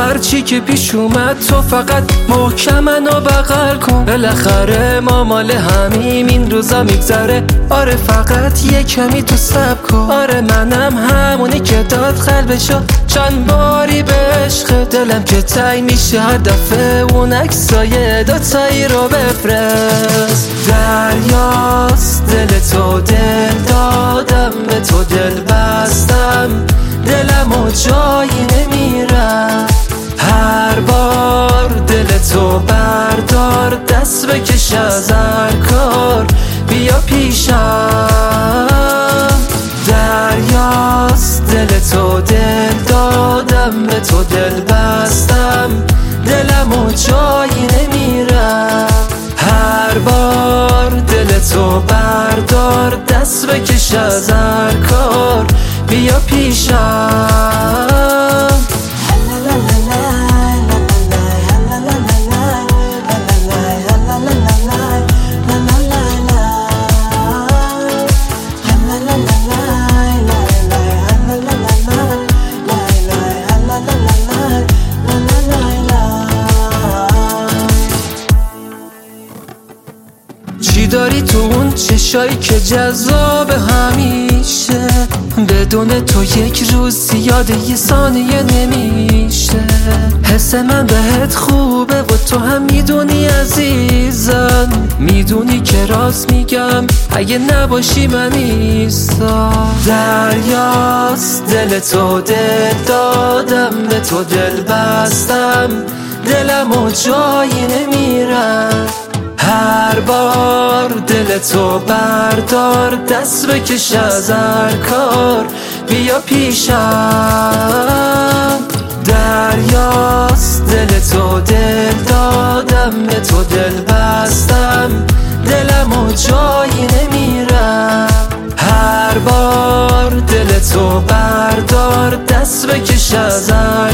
هرچی که پیش اومد تو فقط محکم منو بغل کن. بالاخره ما مال همیم این روزا میگذره. آره فقط یه کمی تو صبر کن. آره منم همونی که داد قلبشو چند باری به عشق. دلم که تنگ میشه هر دفعه اون عکسای دوتایی رو بفرست. دریاست دل تو، دل دادم به تو، دل بستم دلمو جایی نمیرم. هر بار دل تو بردار، دست بکش از هر کار بیا پیشم. دریاست دل تو، دل دادم به تو، دل بستم دلمو جایی نمیرم. هر بار دل تو بردار، دست بکش از هر کار بیا پیشم. چی داری تو اون چشایی که جذاب همیشه؟ بدون تو یک روز یاد یه ثانیه نمیشه. حس من بهت خوبه و تو هم میدونی عزیزم. میدونی که راست میگم، اگه نباشی من نیستم. دریاست دل تو، دل دادم به تو، دل بستم دلمو جایی نمیرم. هر بار دل تو بردار، دست بکش از هر کار بیا پیشم. دریاست دل تو، دل دادم به تو، دل بستم دلمو جایی نمیرم. هر بار دل تو بردار، دست بکش از هر